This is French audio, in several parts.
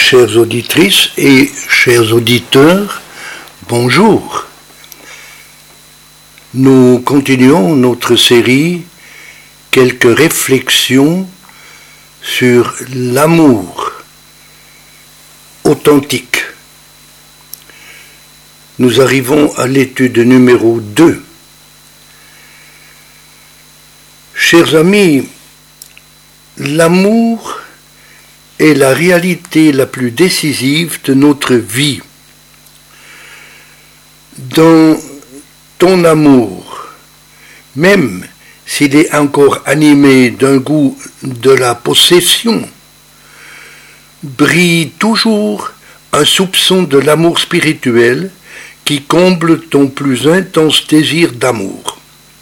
Chères auditrices et chers auditeurs, bonjour. Nous continuons notre série Quelques réflexions sur l'amour authentique. Nous arrivons à l'étude numéro 2. Chers amis, l'amour est la réalité la plus décisive de notre vie. Dans ton amour, même s'il est encore animé d'un goût de la possession, brille toujours un soupçon de l'amour spirituel qui comble ton plus intense désir d'amour.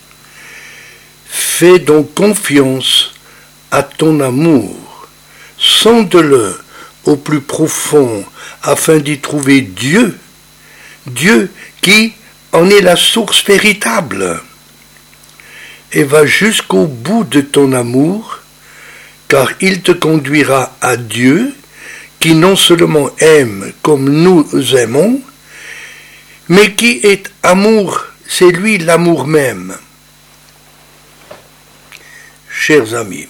Fais donc confiance à ton amour. Sonde-le au plus profond afin d'y trouver Dieu, Dieu qui en est la source véritable. Et va jusqu'au bout de ton amour, car il te conduira à Dieu, qui non seulement aime comme nous aimons, mais qui est amour, c'est lui l'amour même. Chers amis,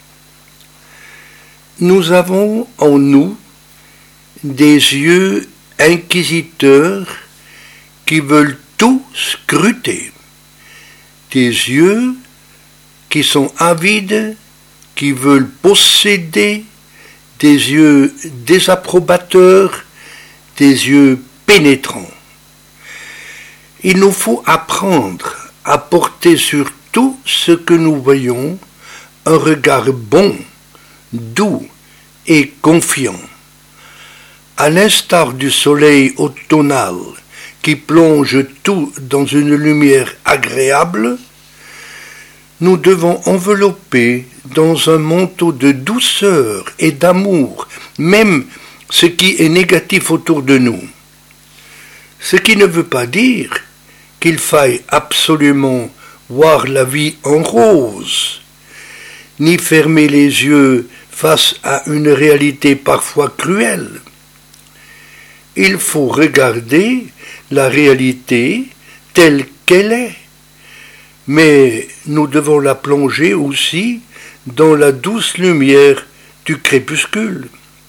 nous avons en nous des yeux inquisiteurs qui veulent tout scruter, des yeux qui sont avides, qui veulent posséder, des yeux désapprobateurs, des yeux pénétrants. Il nous faut apprendre à porter sur tout ce que nous voyons un regard bon, doux et confiant. À l'instar du soleil automnal qui plonge tout dans une lumière agréable, nous devons envelopper dans un manteau de douceur et d'amour même ce qui est négatif autour de nous. Ce qui ne veut pas dire qu'il faille absolument voir la vie en rose, ni fermer les yeux face à une réalité parfois cruelle. Il faut regarder la réalité telle qu'elle est, mais nous devons la plonger aussi dans la douce lumière du crépuscule.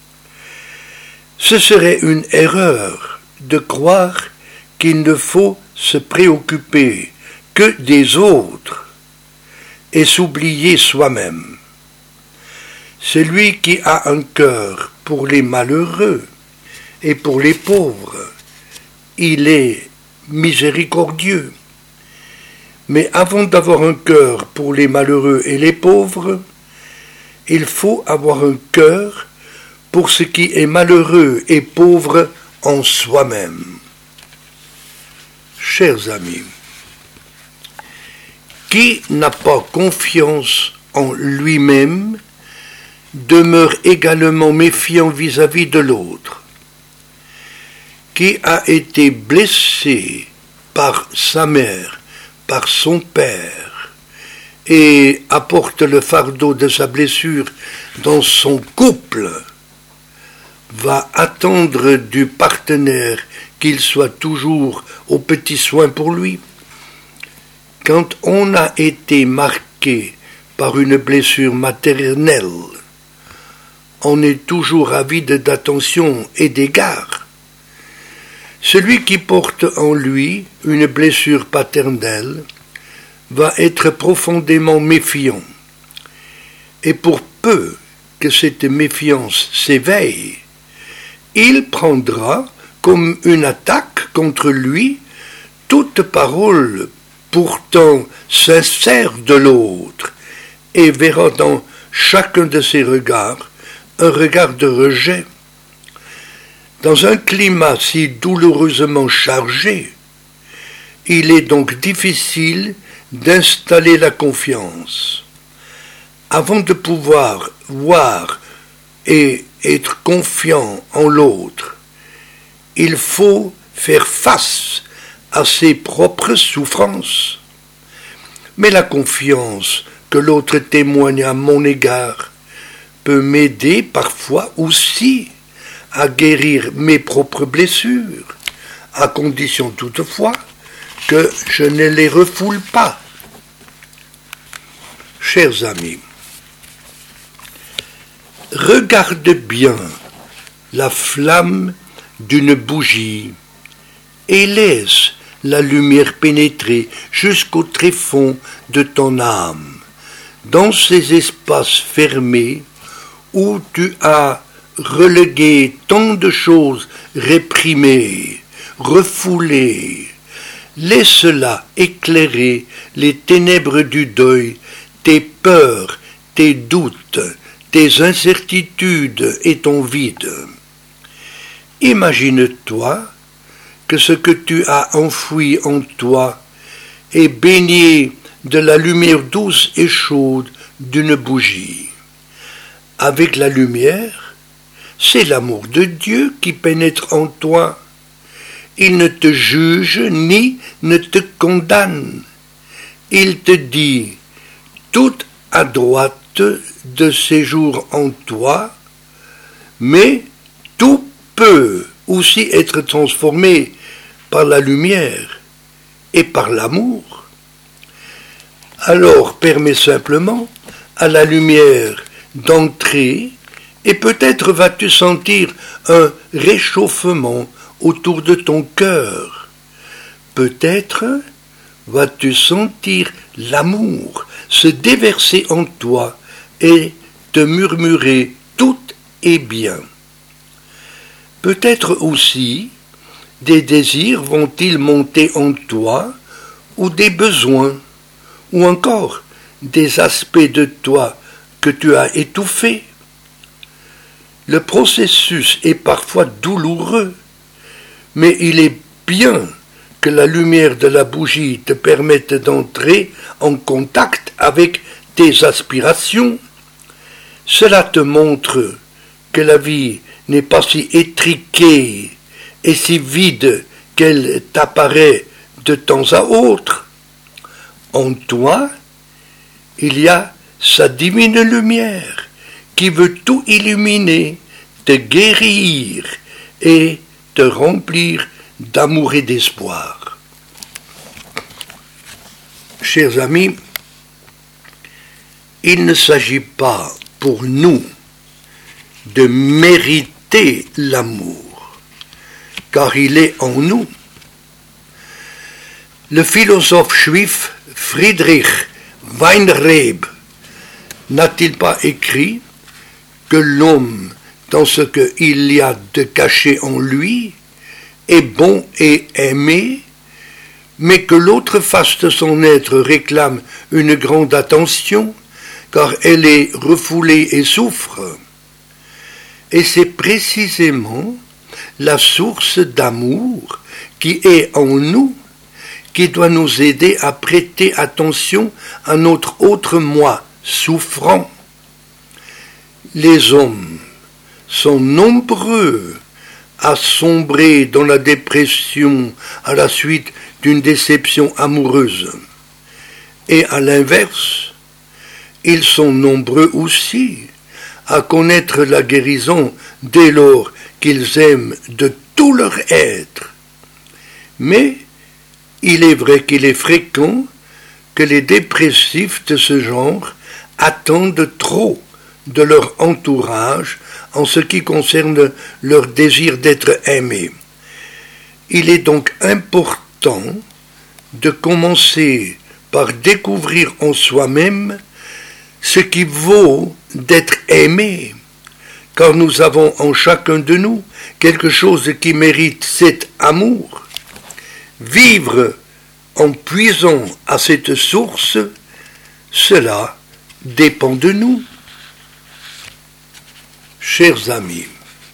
Ce serait une erreur de croire qu'il ne faut se préoccuper que des autres et s'oublier soi-même. Celui qui a un cœur pour les malheureux et pour les pauvres, il est miséricordieux. Mais avant d'avoir un cœur pour les malheureux et les pauvres, il faut avoir un cœur pour ce qui est malheureux et pauvre en soi-même. Chers amis, qui n'a pas confiance en lui-même demeure également méfiant vis-à-vis de l'autre. Qui a été blessé par sa mère, par son père, et apporte le fardeau de sa blessure dans son couple, va attendre du partenaire qu'il soit toujours aux petits soins pour lui. Quand on a été marqué par une blessure maternelle, on est toujours avide d'attention et d'égard. Celui qui porte en lui une blessure paternelle va être profondément méfiant. Et pour peu que cette méfiance s'éveille, il prendra comme une attaque contre lui toute parole pourtant sincère de l'autre et verra dans chacun de ses regards un regard de rejet. Dans un climat si douloureusement chargé, il est donc difficile d'installer la confiance. Avant de pouvoir voir et être confiant en l'autre, il faut faire face à ses propres souffrances. Mais la confiance que l'autre témoigne à mon égard peut m'aider parfois aussi à guérir mes propres blessures, à condition toutefois que je ne les refoule pas. Chers amis, regarde bien la flamme d'une bougie et laisse la lumière pénétrer jusqu'au tréfonds de ton âme, dans ces espaces fermés où tu as relégué tant de choses réprimées, refoulées. Laisse-la éclairer les ténèbres du deuil, tes peurs, tes doutes, tes incertitudes et ton vide. Imagine-toi que ce que tu as enfoui en toi est baigné de la lumière douce et chaude d'une bougie. Avec la lumière, c'est l'amour de Dieu qui pénètre en toi. Il ne te juge ni ne te condamne. Il te dit, tout à droite de séjour en toi, mais tout peut aussi être transformé par la lumière et par l'amour. Alors permets simplement à la lumière d'entrer et peut-être vas-tu sentir un réchauffement autour de ton cœur. Peut-être vas-tu sentir l'amour se déverser en toi et te murmurer tout est bien. Peut-être aussi des désirs vont-ils monter en toi ou des besoins ou encore des aspects de toi que tu as étouffés. Le processus est parfois douloureux, mais il est bien que la lumière de la bougie te permette d'entrer en contact avec tes aspirations. Cela te montre que la vie n'est pas si étriquée et si vide qu'elle t'apparaît de temps à autre. En toi, il y a sa divine lumière qui veut tout illuminer, te guérir et te remplir d'amour et d'espoir. Chers amis, il ne s'agit pas pour nous de mériter l'amour, car il est en nous. Le philosophe juif Friedrich Weinreb n'a-t-il pas écrit que l'homme, dans ce qu'il y a de caché en lui, est bon et aimé, mais que l'autre face de son être réclame une grande attention, car elle est refoulée et souffre. Et c'est précisément la source d'amour qui est en nous, qui doit nous aider à prêter attention à notre autre moi souffrant. Les hommes sont nombreux à sombrer dans la dépression à la suite d'une déception amoureuse. Et à l'inverse, ils sont nombreux aussi à connaître la guérison dès lors qu'ils aiment de tout leur être. Mais il est vrai qu'il est fréquent que les dépressifs de ce genre attendent trop de leur entourage en ce qui concerne leur désir d'être aimé. Il est donc important de commencer par découvrir en soi-même ce qui vaut d'être aimé, car nous avons en chacun de nous quelque chose qui mérite cet amour. Vivre en puisant à cette source, cela dépend de nous. Chers amis,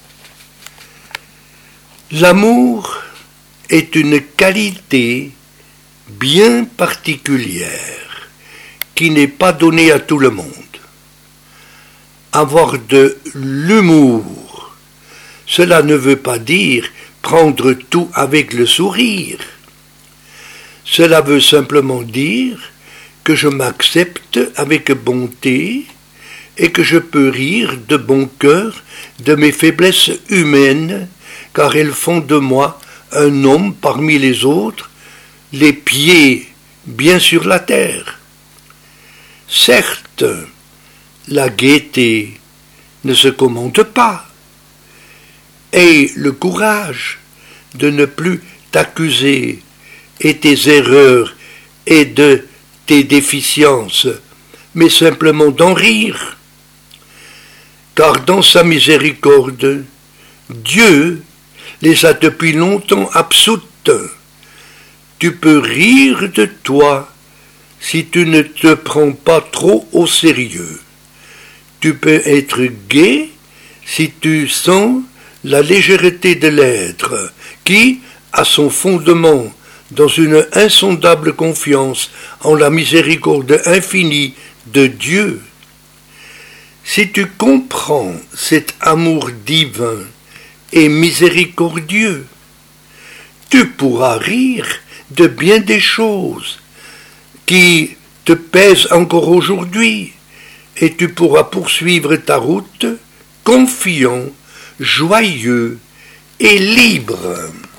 l'amour est une qualité bien particulière qui n'est pas donnée à tout le monde. Avoir de l'humour, cela ne veut pas dire prendre tout avec le sourire. Cela veut simplement dire que je m'accepte avec bonté et que je peux rire de bon cœur de mes faiblesses humaines, car elles font de moi un homme parmi les autres, les pieds bien sur la terre. Certes, la gaieté ne se commande pas. Aie le courage de ne plus t'accuser et tes erreurs et de tes déficiences, mais simplement d'en rire. Car dans sa miséricorde, Dieu les a depuis longtemps absoutes. Tu peux rire de toi si tu ne te prends pas trop au sérieux. Tu peux être gai si tu sens la légèreté de l'être, qui, à son fondement, dans une insondable confiance en la miséricorde infinie de Dieu, si tu comprends cet amour divin et miséricordieux, tu pourras rire de bien des choses qui te pèsent encore aujourd'hui, et tu pourras poursuivre ta route confiant, joyeux et libre.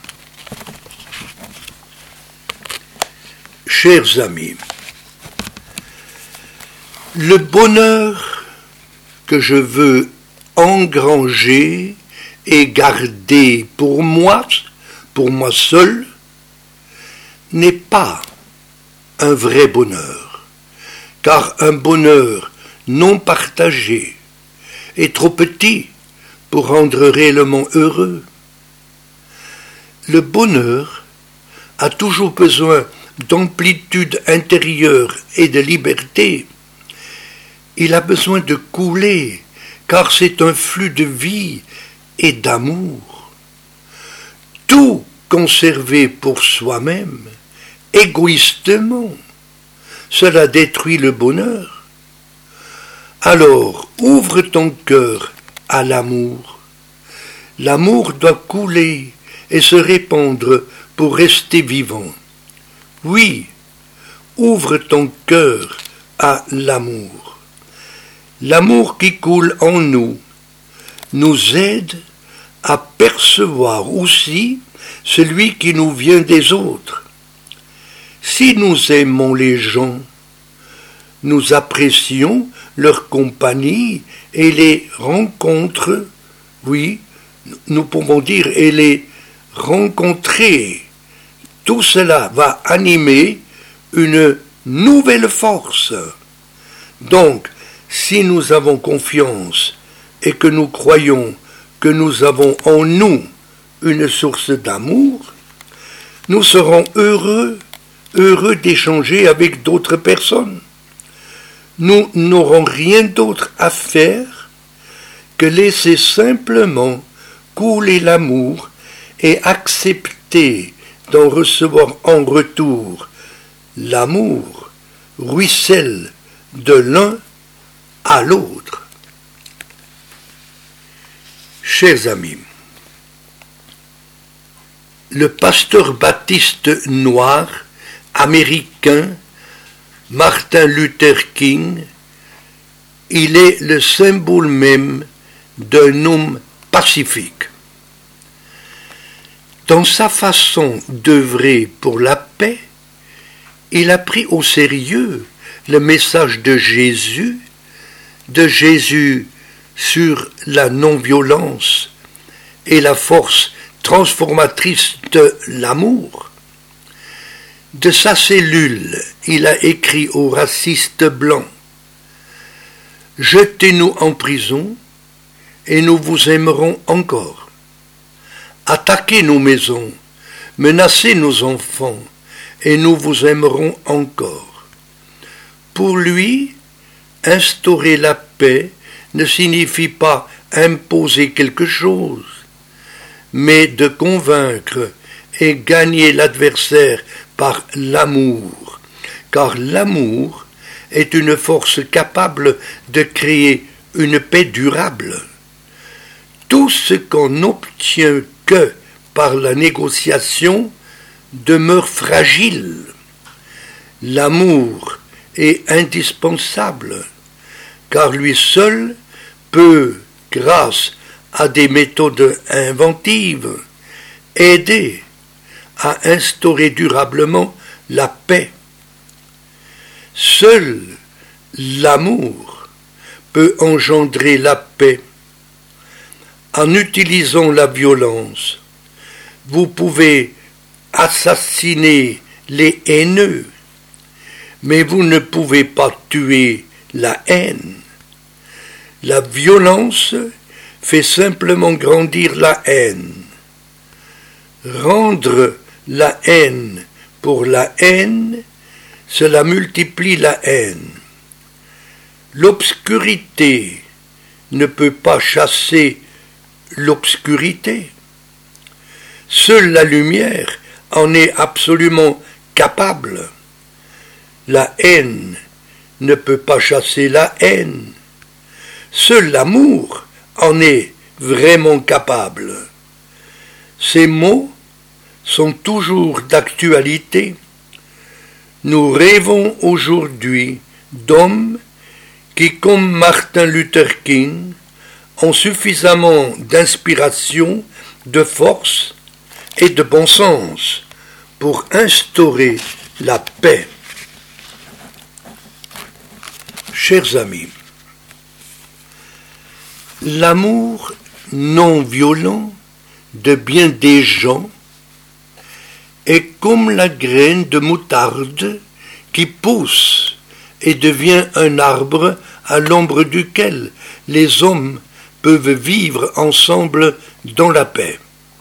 Chers amis, le bonheur que je veux engranger et garder pour moi seul, n'est pas un vrai bonheur, car un bonheur non partagé est trop petit pour rendre réellement heureux. Le bonheur a toujours besoin d'amplitude intérieure et de liberté. Il a besoin de couler, car c'est un flux de vie et d'amour. Tout conservé pour soi-même, égoïstement, cela détruit le bonheur. Alors, ouvre ton cœur à l'amour. L'amour doit couler et se répandre pour rester vivant. Oui, ouvre ton cœur à l'amour. L'amour qui coule en nous aide à percevoir aussi celui qui nous vient des autres. Si nous aimons les gens, nous apprécions leur compagnie et les rencontres, oui, nous pouvons dire, et les rencontrer. Tout cela va animer une nouvelle force. Donc, si nous avons confiance et que nous croyons que nous avons en nous une source d'amour, nous serons heureux d'échanger avec d'autres personnes. Nous n'aurons rien d'autre à faire que laisser simplement couler l'amour et accepter d'en recevoir en retour. L'amour ruisselle de l'un à l'autre. Chers amis, le pasteur baptiste noir américain Martin Luther King, il est le symbole même d'un homme pacifique. Dans sa façon d'œuvrer pour la paix, il a pris au sérieux le message de Jésus sur la non-violence et la force transformatrice de l'amour. De sa cellule, il a écrit aux racistes blancs « Jetez-nous en prison et nous vous aimerons encore. Attaquez nos maisons, menacez nos enfants et nous vous aimerons encore. » Pour lui, instaurer la paix ne signifie pas imposer quelque chose, mais de convaincre et gagner l'adversaire par l'amour, car l'amour est une force capable de créer une paix durable. Tout ce qu'on n'obtient que par la négociation demeure fragile. L'amour est indispensable, car lui seul peut, grâce à des méthodes inventives, aider à instaurer durablement la paix. Seul l'amour peut engendrer la paix. En utilisant la violence, vous pouvez assassiner les haineux, mais vous ne pouvez pas tuer la haine. La violence fait simplement grandir la haine. Rendre la haine pour la haine, cela multiplie la haine. L'obscurité ne peut pas chasser l'obscurité. Seule la lumière en est absolument capable. La haine ne peut pas chasser la haine. Seul l'amour en est vraiment capable. Ces mots sont toujours d'actualité. Nous rêvons aujourd'hui d'hommes qui, comme Martin Luther King, ont suffisamment d'inspiration, de force et de bon sens pour instaurer la paix. Chers amis, l'amour non violent de bien des gens est comme la graine de moutarde qui pousse et devient un arbre à l'ombre duquel les hommes peuvent vivre ensemble dans la paix.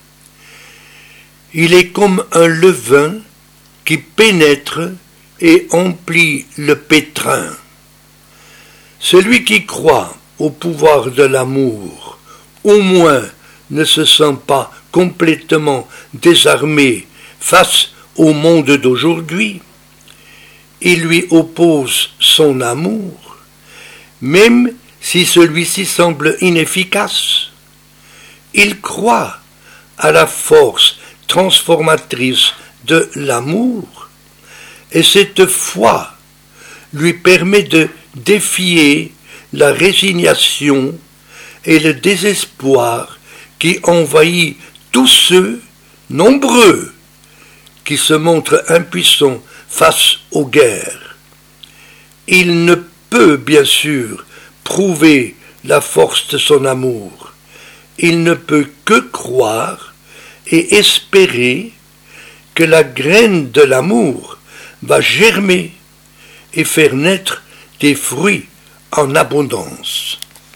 Il est comme un levain qui pénètre et emplit le pétrin. Celui qui croit au pouvoir de l'amour, au moins ne se sent pas complètement désarmé face au monde d'aujourd'hui. Il lui oppose son amour, même si celui-ci semble inefficace. Il croit à la force transformatrice de l'amour, et cette foi lui permet de défier la résignation et le désespoir qui envahit tous ceux, nombreux, qui se montrent impuissants face aux guerres. Il ne peut bien sûr prouver la force de son amour. Il ne peut que croire et espérer que la graine de l'amour va germer et faire naître des fruits en abondance.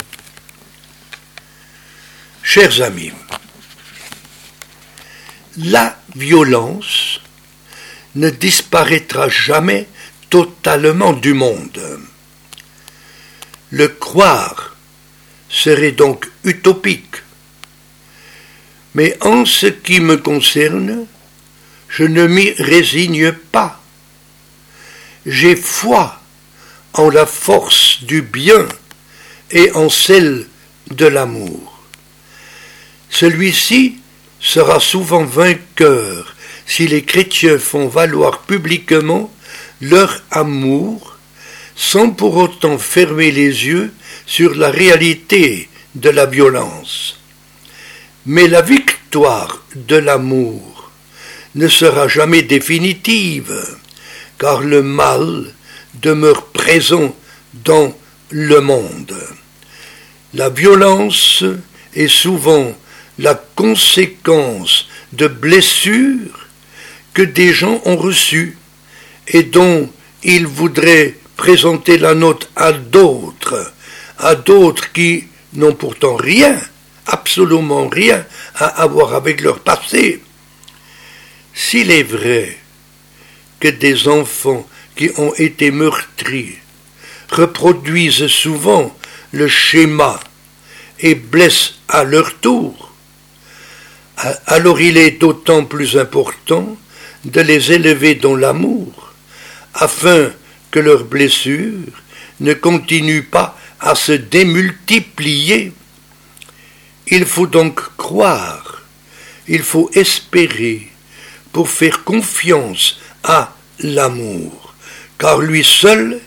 Chers amis, la violence ne disparaîtra jamais totalement du monde. Le croire serait donc utopique. Mais en ce qui me concerne, je ne m'y résigne pas. J'ai foi en la force du bien et en celle de l'amour. Celui-ci sera souvent vainqueur si les chrétiens font valoir publiquement leur amour sans pour autant fermer les yeux sur la réalité de la violence. Mais la victoire de l'amour ne sera jamais définitive, car le mal demeure présent dans le monde. La violence est souvent la conséquence de blessures que des gens ont reçues et dont ils voudraient présenter la note à d'autres qui n'ont pourtant rien, absolument rien à avoir avec leur passé. S'il est vrai que des enfants qui ont été meurtris reproduisent souvent le schéma et blessent à leur tour, alors il est d'autant plus important de les élever dans l'amour, afin que leurs blessures ne continuent pas à se démultiplier. Il faut donc croire, il faut espérer pour faire confiance à l'amour, car lui seul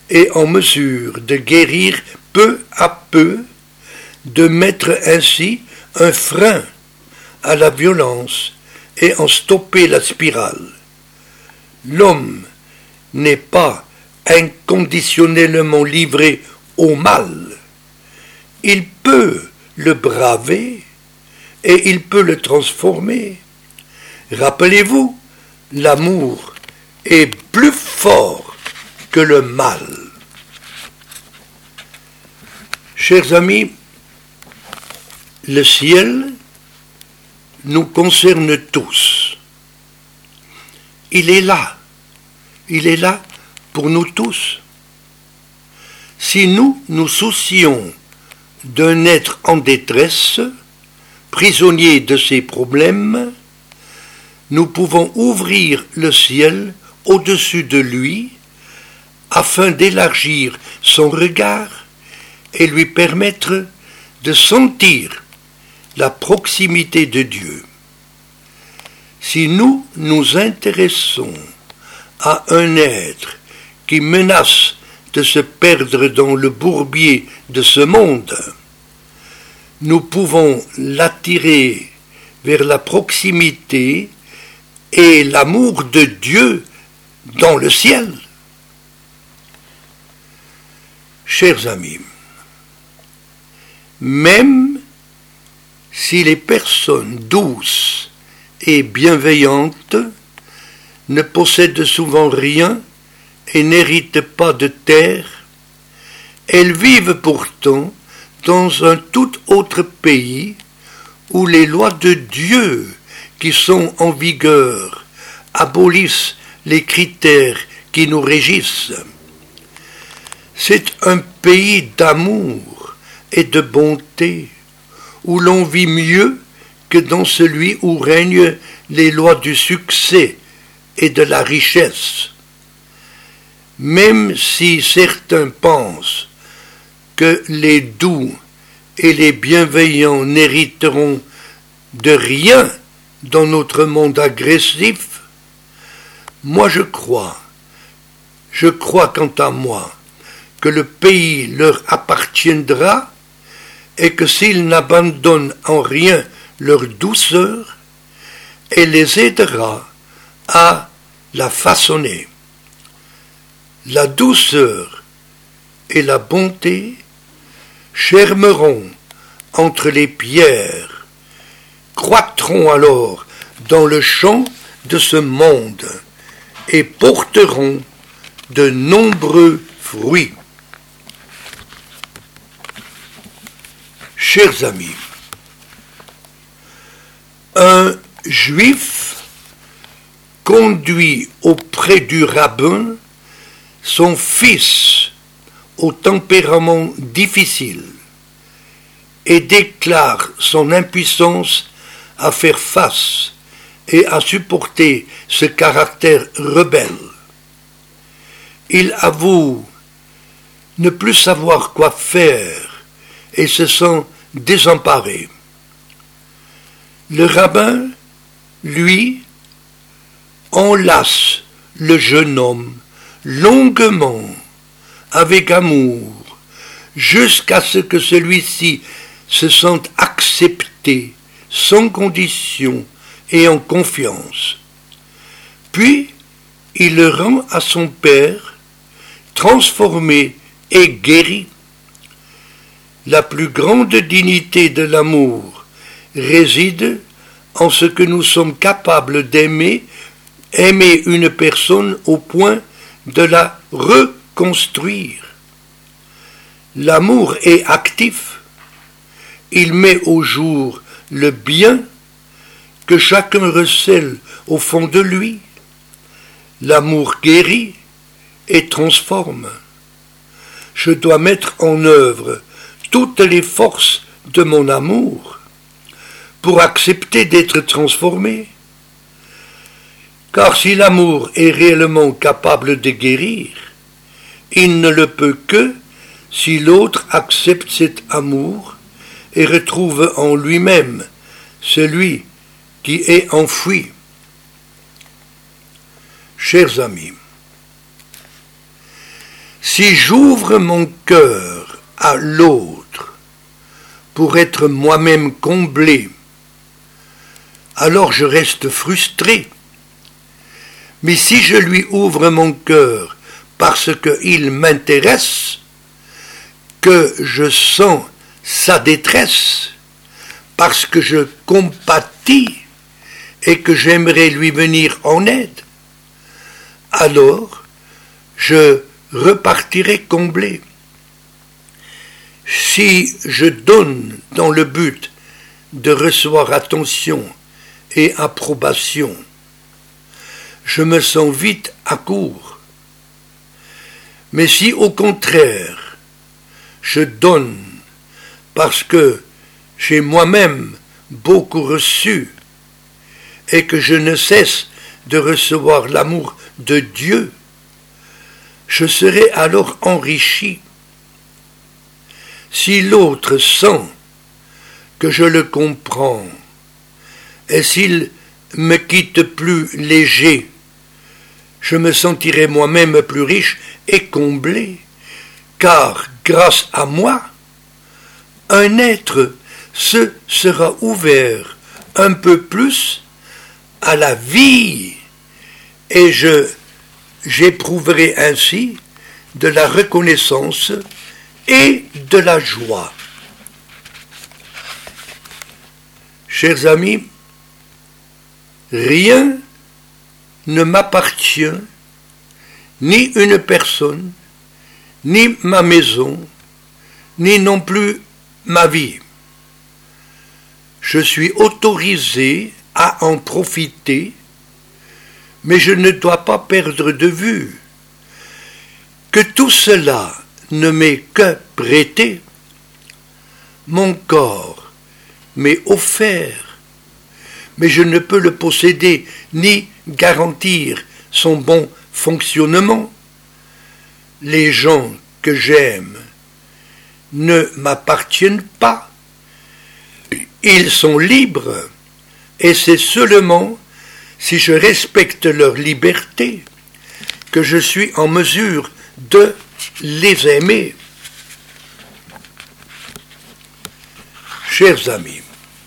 est en mesure de guérir peu à peu, de mettre ainsi un frein à la violence et en stopper la spirale. L'homme n'est pas inconditionnellement livré au mal. Il peut le braver et il peut le transformer. Rappelez-vous, l'amour est plus fort que le mal. Chers amis, le ciel nous concerne tous. Il est là pour nous tous. Si nous nous soucions d'un être en détresse, prisonnier de ses problèmes, nous pouvons ouvrir le ciel au-dessus de lui afin d'élargir son regard et lui permettre de sentir la proximité de Dieu. Si nous nous intéressons à un être qui menace de se perdre dans le bourbier de ce monde, nous pouvons l'attirer vers la proximité et l'amour de Dieu dans le ciel. Chers amis, même si les personnes douces et bienveillantes ne possèdent souvent rien et n'héritent pas de terre, elles vivent pourtant dans un tout autre pays où les lois de Dieu qui sont en vigueur abolissent les critères qui nous régissent. C'est un pays d'amour et de bonté, où l'on vit mieux que dans celui où règnent les lois du succès et de la richesse. Même si certains pensent que les doux et les bienveillants n'hériteront de rien dans notre monde agressif, moi je crois quant à moi, que le pays leur appartiendra et que s'ils n'abandonnent en rien leur douceur, elle les aidera à la façonner. La douceur et la bonté germeront entre les pierres, croîtront alors dans le champ de ce monde et porteront de nombreux fruits. Chers amis, un juif conduit auprès du rabbin son fils au tempérament difficile et déclare son impuissance à faire face et à supporter ce caractère rebelle. Il avoue ne plus savoir quoi faire et se sent désemparé. Le rabbin, lui, enlace le jeune homme longuement, avec amour, jusqu'à ce que celui-ci se sente accepté, sans condition et en confiance. Puis, il le rend à son père, transformé et guéri. La plus grande dignité de l'amour réside en ce que nous sommes capables d'aimer une personne au point de la reconstruire. L'amour est actif. Il met au jour le bien que chacun recèle au fond de lui. L'amour guérit et transforme. Je dois mettre en œuvre toutes les forces de mon amour pour accepter d'être transformé. Car si l'amour est réellement capable de guérir, il ne le peut que si l'autre accepte cet amour et retrouve en lui-même celui qui est enfoui. Chers amis, Si j'ouvre mon cœur à l'autre pour être moi-même comblé, alors je reste frustré. Mais si je lui ouvre mon cœur parce qu'il m'intéresse, que je sens sa détresse, parce que je compatis et que j'aimerais lui venir en aide, alors je repartirai comblé. Si je donne dans le but de recevoir attention et approbation, je me sens vite à court. Mais si au contraire, je donne parce que j'ai moi-même beaucoup reçu et que je ne cesse de recevoir l'amour de Dieu, je serai alors enrichi. Si l'autre sent que je le comprends et s'il me quitte plus léger, je me sentirai moi-même plus riche et comblé, car grâce à moi, un être se sera ouvert un peu plus à la vie et j'éprouverai ainsi de la reconnaissance et de la joie. Chers amis, rien ne m'appartient, ni une personne, ni ma maison, ni non plus ma vie. Je suis autorisé à en profiter, mais je ne dois pas perdre de vue que tout cela ne m'est que prêté. Mon corps m'est offert, mais je ne peux le posséder ni garantir son bon fonctionnement. Les gens que j'aime ne m'appartiennent pas. Ils sont libres, et c'est seulement si je respecte leur liberté que je suis en mesure de les aimer. Chers amis,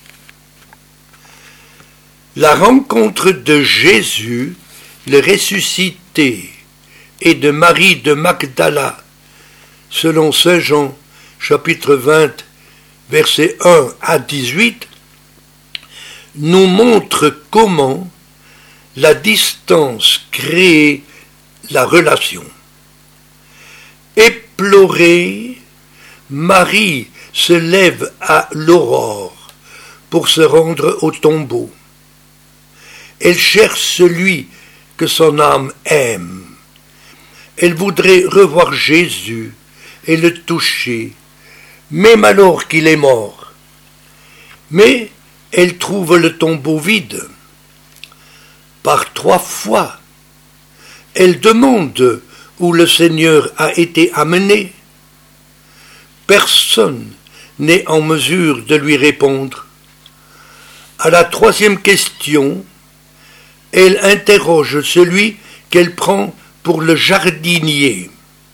la rencontre de Jésus, le ressuscité, et de Marie de Magdala, selon Saint Jean, chapitre 20, versets 1 à 18, nous montre comment la distance crée la relation. Éplorée, Marie se lève à l'aurore pour se rendre au tombeau. Elle cherche celui que son âme aime. Elle voudrait revoir Jésus et le toucher, même alors qu'il est mort. Mais elle trouve le tombeau vide. Par 3 fois, elle demande où le Seigneur a été amené. Personne n'est en mesure de lui répondre. À la 3e question, elle interroge celui qu'elle prend pour le jardinier.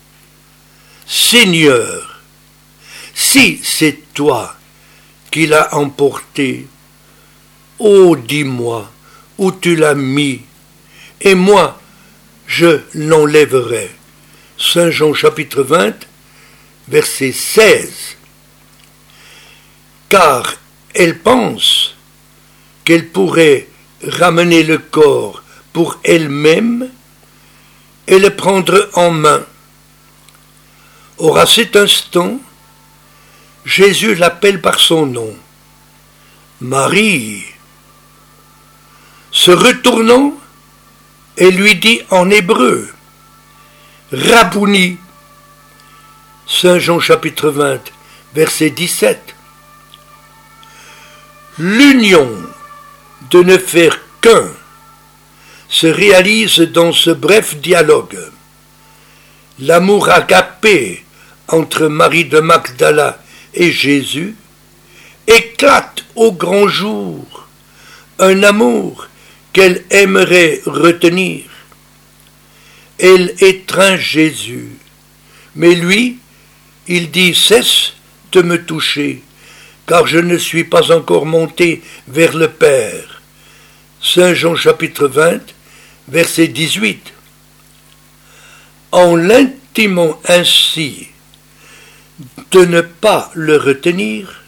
Seigneur, si c'est toi qui l'as emporté, ô dis-moi où tu l'as mis, et moi je l'enlèverai. Saint Jean chapitre 20, verset 16. Car elle pense qu'elle pourrait ramener le corps pour elle-même et le prendre en main. Or, à cet instant, Jésus l'appelle par son nom. Marie. Se retournant, elle lui dit en hébreu, Rabouni. Saint Jean chapitre 20, verset 17. L'union de ne faire qu'un se réalise dans ce bref dialogue. L'amour agapé entre Marie de Magdala et Jésus éclate au grand jour, un amour qu'elle aimerait retenir. Elle étreint Jésus, Mais lui, il dit, cesse de me toucher, car je ne suis pas encore monté vers le Père. Saint Jean chapitre 20, verset 18. En l'intimant ainsi de ne pas le retenir,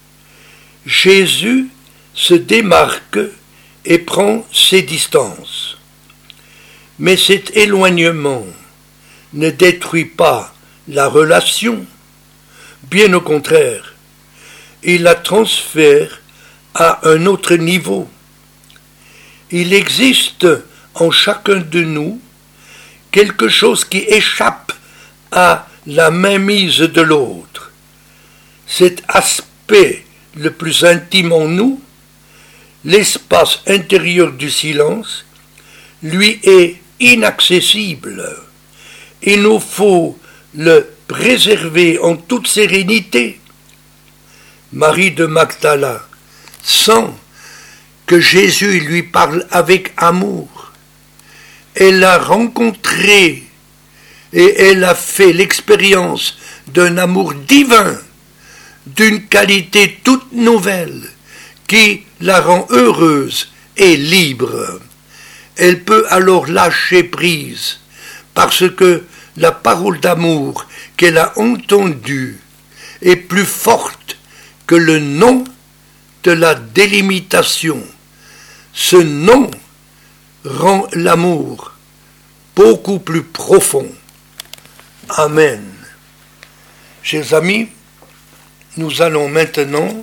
Jésus se démarque et prend ses distances. Mais cet éloignement ne détruit pas la relation, bien au contraire, il la transfère à un autre niveau. Il existe en chacun de nous quelque chose qui échappe à la mainmise de l'autre. Cet aspect le plus intime en nous, l'espace intérieur du silence, lui est inaccessible. Il nous faut le préserver en toute sérénité. Marie de Magdala sent que Jésus lui parle avec amour. Elle l'a rencontré et elle a fait l'expérience d'un amour divin, d'une qualité toute nouvelle qui la rend heureuse et libre. Elle peut alors lâcher prise parce que la parole d'amour qu'elle a entendue est plus forte que le nom de la délimitation. Ce nom rend l'amour beaucoup plus profond. Amen. Chers amis, nous allons maintenant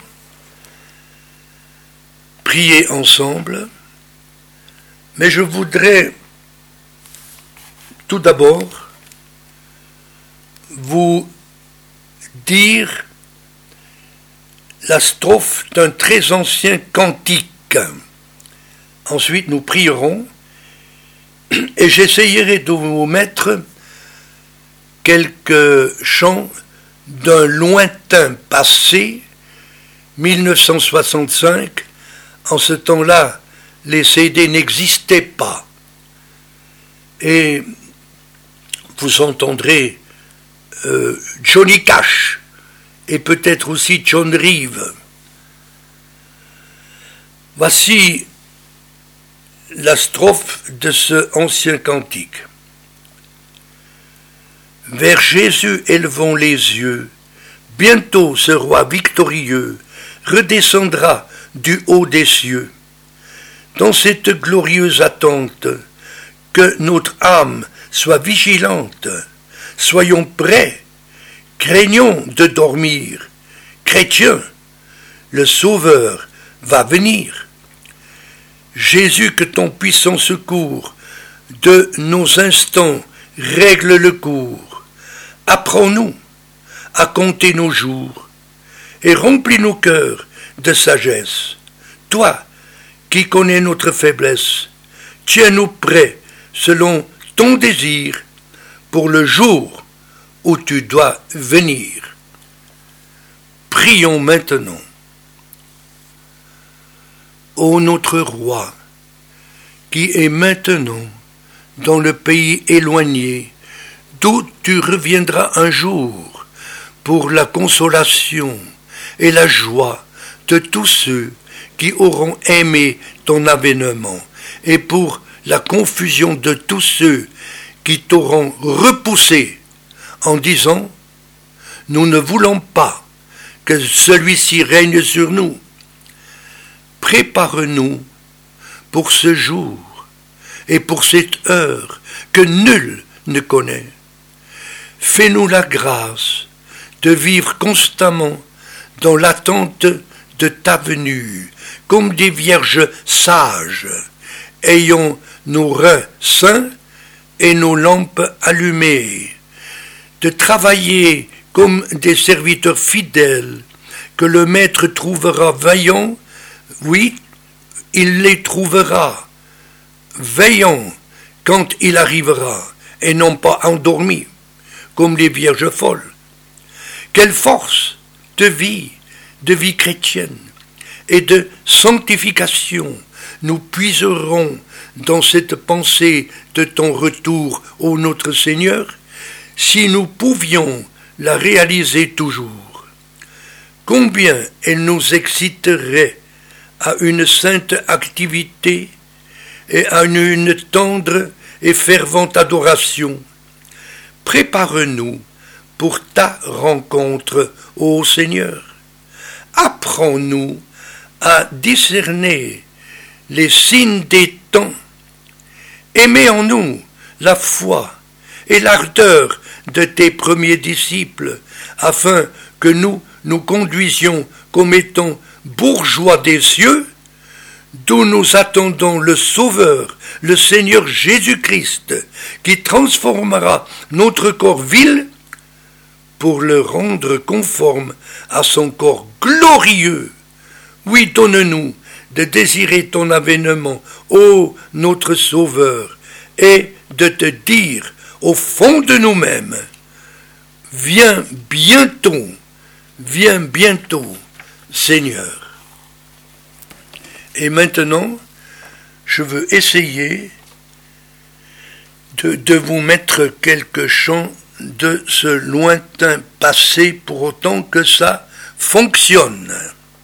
prier ensemble, mais je voudrais tout d'abord vous dire la strophe d'un très ancien cantique. Ensuite, nous prierons et j'essayerai de vous mettre quelques chants d'un lointain passé, 1965. En ce temps-là, les CD n'existaient pas. Et vous entendrez Johnny Cash et peut-être aussi John Reeve. Voici la strophe de ce ancien cantique. Vers Jésus élevons les yeux, bientôt ce roi victorieux redescendra du haut des cieux. Dans cette glorieuse attente, que notre âme soit vigilante, soyons prêts, craignons de dormir. Chrétiens, le Sauveur va venir. Jésus, que ton puissant secours de nos instants règle le cours. Apprends-nous à compter nos jours et remplis nos cœurs de sagesse. Toi, qui connais notre faiblesse, tiens-nous prêts selon ton désir pour le jour où tu dois venir. Prions maintenant. Ô notre roi, qui est maintenant dans le pays éloigné, d'où tu reviendras un jour pour la consolation et la joie de tous ceux qui auront aimé ton avènement, et pour la confusion de tous ceux qui t'auront repoussé en disant « Nous ne voulons pas que celui-ci règne sur nous ». Prépare-nous pour ce jour et pour cette heure que nul ne connaît. Fais-nous la grâce de vivre constamment dans l'attente de ta venue, comme des vierges sages, ayant nos reins saints et nos lampes allumées, de travailler comme des serviteurs fidèles, que le Maître trouvera vaillants. Oui, il les trouvera, veillant quand il arrivera, et non pas endormis, comme les vierges folles. Quelle force de vie chrétienne et de sanctification nous puiserons dans cette pensée de ton retour, ô notre Seigneur, si nous pouvions la réaliser toujours, combien elle nous exciterait à une sainte activité et à une tendre et fervente adoration. Prépare-nous pour ta rencontre, ô Seigneur. Apprends-nous à discerner les signes des temps et mets en nous la foi et l'ardeur de tes premiers disciples, afin que nous nous conduisions comme étant bourgeois des cieux, d'où nous attendons le Sauveur, le Seigneur Jésus-Christ, qui transformera notre corps vil pour le rendre conforme à son corps glorieux. Oui, donne-nous de désirer ton avènement, ô notre Sauveur, et de te dire au fond de nous-mêmes, viens bientôt, Seigneur. Et maintenant, je veux essayer de vous mettre quelques chants de ce lointain passé pour autant que ça fonctionne.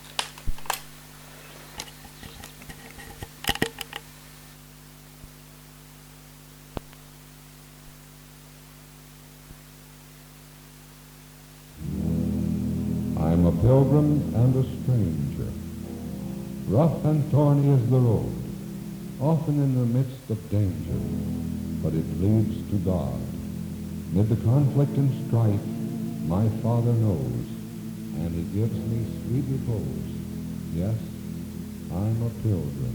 I'm a pilgrim and a stranger. Rough and thorny is the road, often in the midst of danger, but it leads to God. Mid the conflict and strife, my Father knows, and He gives me sweet repose. Yes, I'm a pilgrim.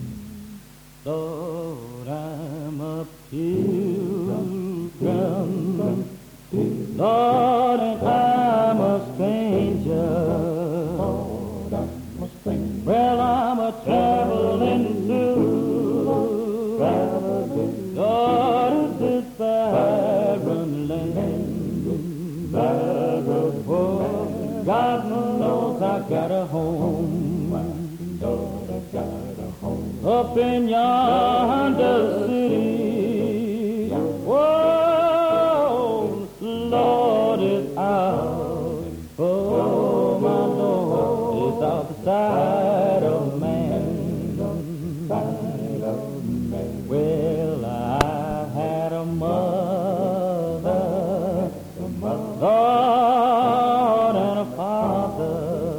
Lord, I'm a pilgrim, Lord, and I'm a stranger. Well, I'm a traveling through, Lord, it's this barren land. Oh, God knows I got a home. Up in yonder city, whoa, Lord is out, oh my Lord is outside of man. Well, I had a mother, Lord, and a father.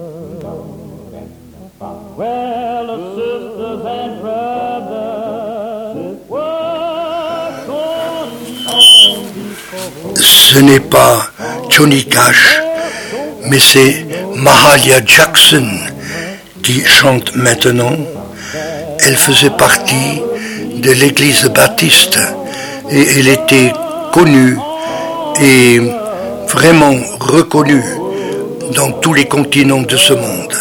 Well, the sisters and brothers were gone before. Ce n'est pas Johnny Cash, mais c'est Mahalia Jackson qui chante maintenant. Elle faisait partie de l'église baptiste et elle était connue et vraiment reconnue dans tous les continents de ce monde.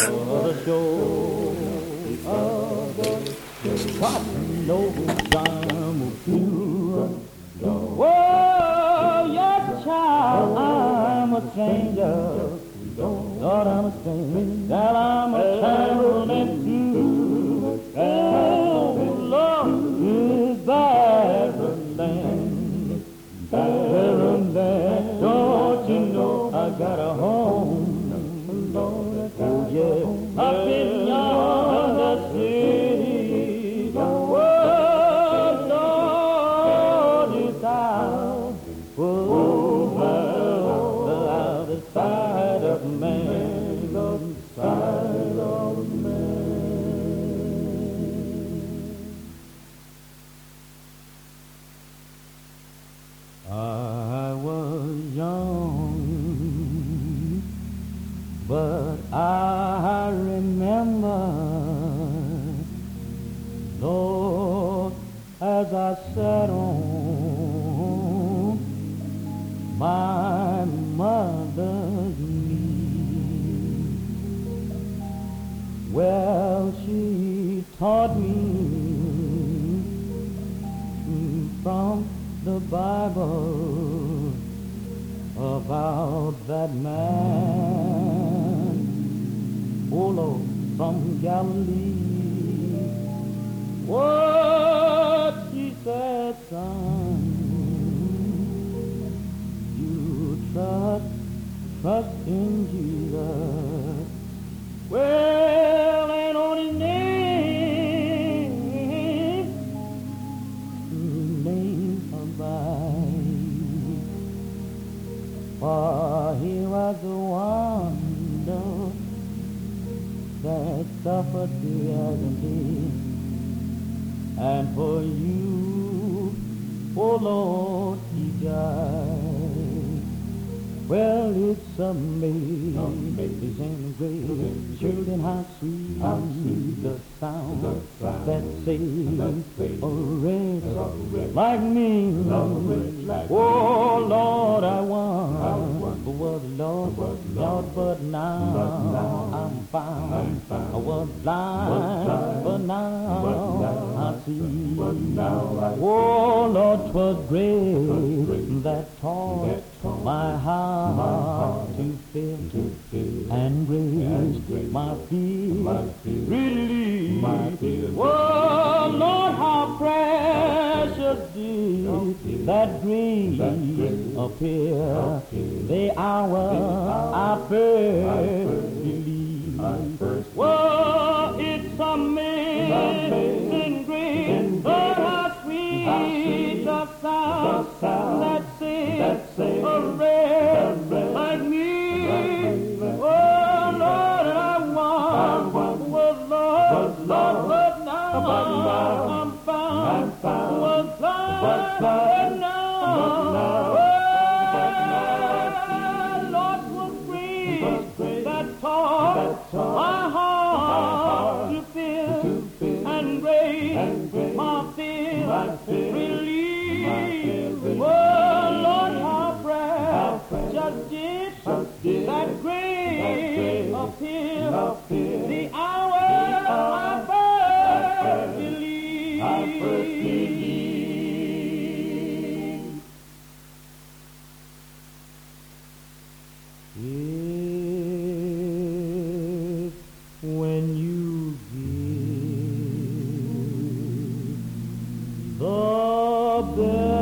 Lord, I'm a stranger, that I'm a traveling through, oh, Lord, is barren land, don't you know I got a home, oh, yeah, up in yonder city, oh, Lord, is out, oh, the loudest side of man. Side of man. I was young, but I remember, Lord, as I sat on my mother's knee. Well, she taught me from the Bible about that man, oh Lord, from Galilee. What she said, son, you agony. And for you, oh Lord, he died. Well, it's amazing grace, children, how sweet the sound that saves a wretch like me. Oh Lord, I once was lost, but now I'm found. I was blind, but now I see. Oh Lord, 'twas grace that taught my heart to feel and grace my fear relief. Oh Lord, how precious did that grace appear the hour I first believed. Oh, it's amazing grace, but how sweet the sound that saves a wretch like me. Oh Lord, I once was lost, but now I'm found. Was blind, but now, Lord, was grace that taught my heart to feel and grace my fear relief. Oh Lord, how precious did that grace appear the hour I first believed. If when you give the best